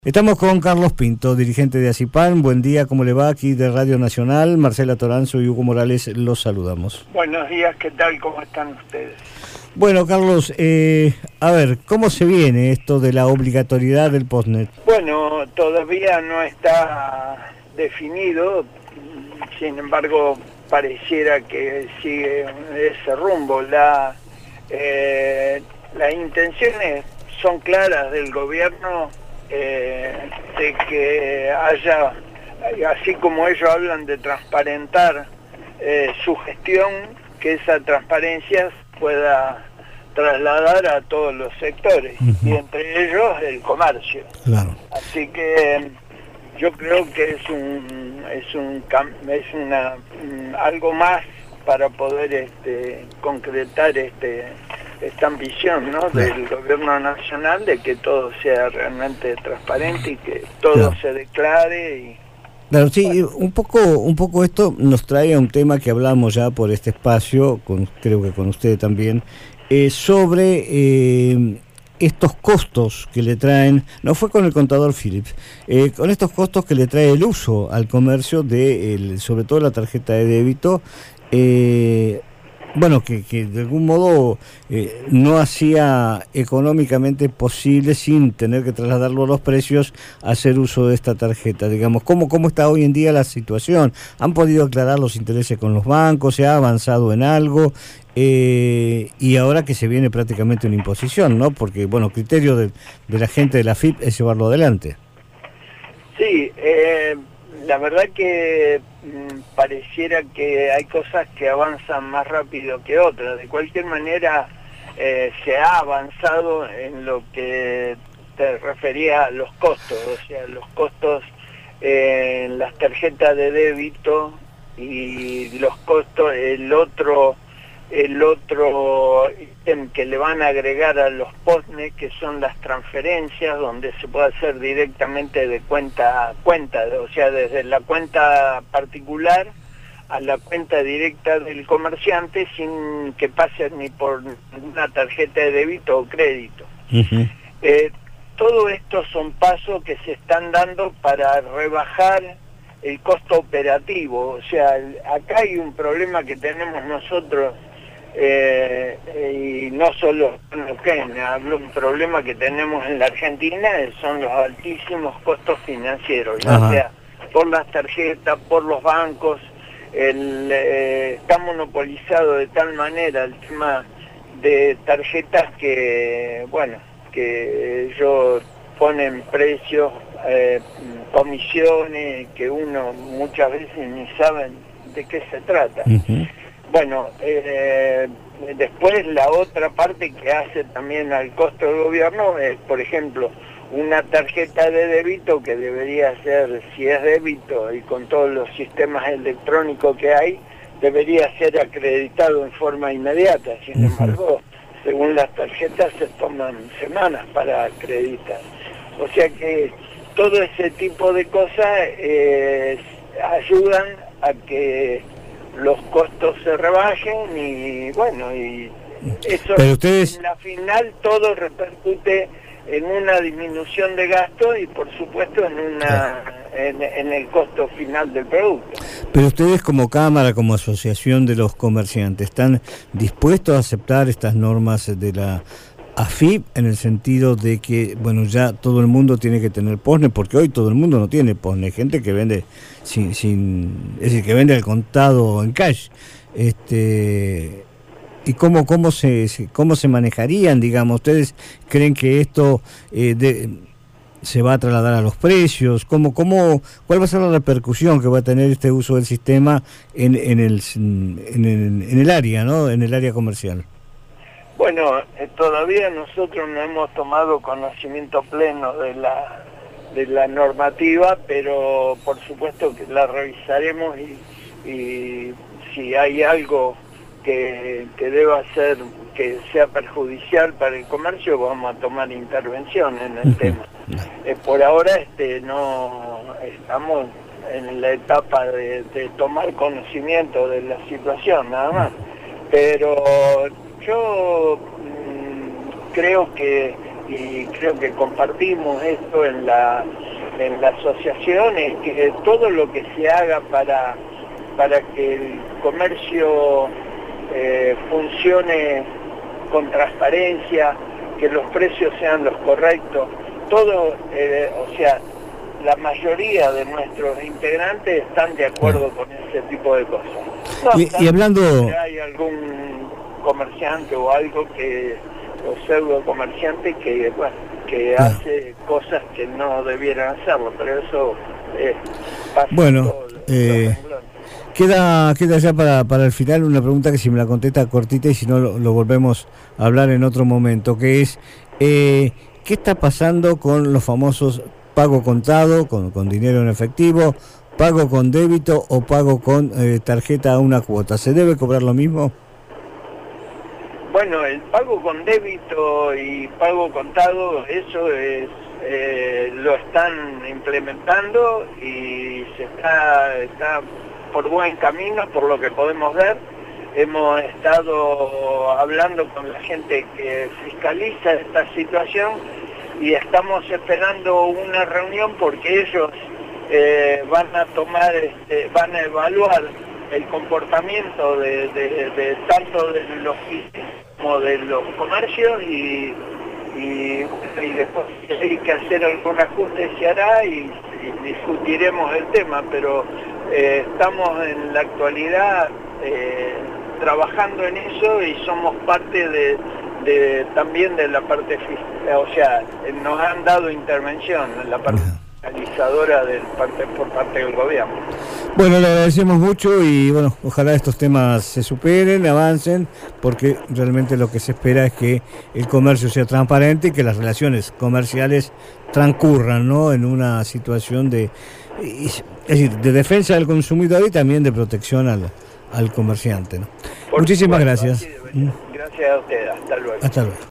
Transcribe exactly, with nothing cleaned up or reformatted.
Estamos con Carlos Pinto, dirigente de ACIPAN. Buen día, ¿cómo le va? Aquí de Radio Nacional, Marcela Toranzo y Hugo Morales los saludamos. Buenos días, ¿qué tal? ¿Cómo están ustedes? Bueno, Carlos, eh, a ver, ¿cómo se viene esto de la obligatoriedad del postnet? Bueno, todavía no está definido, sin embargo, pareciera que sigue ese rumbo. La, eh, las intenciones son claras del gobierno. Eh, de que haya, así como ellos hablan de transparentar eh, su gestión, que esa transparencia pueda trasladar a todos los sectores, uh-huh. y entre ellos el comercio. Claro. Así que yo creo que es un es un es una un, algo más para poder este concretar este esta ambición, ¿no?, del gobierno nacional de que todo sea realmente transparente y que todo claro. se declare y claro, sí, bueno. un poco un poco esto nos trae a un tema que hablamos ya por este espacio, con, creo que con usted también, eh, sobre eh, estos costos que le traen, no fue con el contador Philips, eh, con estos costos que le trae el uso al comercio de, el, sobre todo la tarjeta de débito, eh, bueno, que, que de algún modo eh, no hacía económicamente posible, sin tener que trasladarlo a los precios, hacer uso de esta tarjeta. Digamos, ¿cómo, cómo está hoy en día la situación? ¿Han podido aclarar los intereses con los bancos? ¿Se ha avanzado en algo? Eh, y ahora que se viene prácticamente una imposición, ¿no? Porque, bueno, criterio de, de la gente de la F I P es llevarlo adelante. Sí, eh, la verdad que mmm, pareciera que hay cosas que avanzan más rápido que otras. De cualquier manera, eh, se ha avanzado en lo que te refería a los costos, o sea, los costos eh, en las tarjetas de débito y los costos, el otro el otro ítem que le van a agregar a los postnet, que son las transferencias, donde se puede hacer directamente de cuenta a cuenta, o sea, desde la cuenta particular a la cuenta directa del comerciante, sin que pase ni por una tarjeta de débito o crédito. Uh-huh. Eh, todo esto son pasos que se están dando para rebajar el costo operativo. O sea, acá hay un problema que tenemos nosotros, Eh, eh, y no solo en Neuquén, hablo un problema que tenemos en la Argentina, son los altísimos costos financieros, ya sea por las tarjetas, por los bancos. El, eh, está monopolizado de tal manera el tema de tarjetas que, bueno, que ellos ponen precios, eh, comisiones, que uno muchas veces ni saben de qué se trata. Uh-huh. Bueno, eh, después la otra parte que hace también al costo del gobierno es, por ejemplo, una tarjeta de débito que debería ser, si es débito y con todos los sistemas electrónicos que hay, debería ser acreditado en forma inmediata. Sin embargo, según las tarjetas se toman semanas para acreditar. O sea que todo ese tipo de cosas eh, ayudan a que los costos se rebajen y bueno, y eso Pero ustedes... en la final todo repercute en una disminución de gasto y por supuesto en una en, en el costo final del producto. Pero ustedes como Cámara, como Asociación de los Comerciantes, ¿están dispuestos a aceptar estas normas de la A F I P en el sentido de que, bueno, ya todo el mundo tiene que tener postnet, porque hoy todo el mundo no tiene postnet, gente que vende sin, sin, es decir, que vende al contado en cash, este, y cómo, cómo se, cómo se manejarían, digamos, ustedes creen que esto eh, de, se va a trasladar a los precios, cómo, cómo, cuál va a ser la repercusión que va a tener este uso del sistema en, en el, en el, en el área, ¿no? En el área comercial. Bueno, eh, todavía nosotros no hemos tomado conocimiento pleno de la de la normativa, pero por supuesto que la revisaremos y, y si hay algo que, que deba ser, que sea perjudicial para el comercio, vamos a tomar intervención en el tema. Eh, por ahora este no estamos en la etapa de, de tomar conocimiento de la situación, nada más. Pero yo mmm, creo que y creo que compartimos esto en la, en la asociación, es que todo lo que se haga para, para que el comercio eh, funcione con transparencia, que los precios sean los correctos, todo, eh, o sea, la mayoría de nuestros integrantes están de acuerdo con ese tipo de cosas. No, y, y hablando... Si hay algún comerciante o algo que, o pseudo comerciante que, bueno, que ah. hace cosas que no debieran hacerlo, pero eso eh, pasa. Bueno, todo, eh, queda, queda ya para, para el final una pregunta que si me la contesta cortita y si no lo, lo volvemos a hablar en otro momento, que es, eh, ¿qué está pasando con los famosos pago contado, con, con dinero en efectivo, pago con débito o pago con eh, tarjeta a una cuota? ¿Se debe cobrar lo mismo? Bueno, el pago con débito y pago contado, eso es, eh, lo están implementando y se está, está por buen camino, por lo que podemos ver. Hemos estado hablando con la gente que fiscaliza esta situación y estamos esperando una reunión porque ellos eh, van a tomar, este, van a evaluar el comportamiento de, de, de tanto de los como de los comercios y, y, y después si hay que hacer algún ajuste se hará y, y discutiremos el tema, pero eh, estamos en la actualidad eh, trabajando en eso y somos parte de, de también de la parte fiscal, o sea, nos han dado intervención en la parte fiscalizadora del parte, por parte del gobierno. Bueno, le agradecemos mucho y bueno, ojalá estos temas se superen, avancen, porque realmente lo que se espera es que el comercio sea transparente y que las relaciones comerciales transcurran, ¿no?, en una situación de, es decir, de defensa del consumidor y también de protección al, al comerciante, ¿no? Muchísimas gracias. Gracias a ustedes, hasta luego. Hasta luego.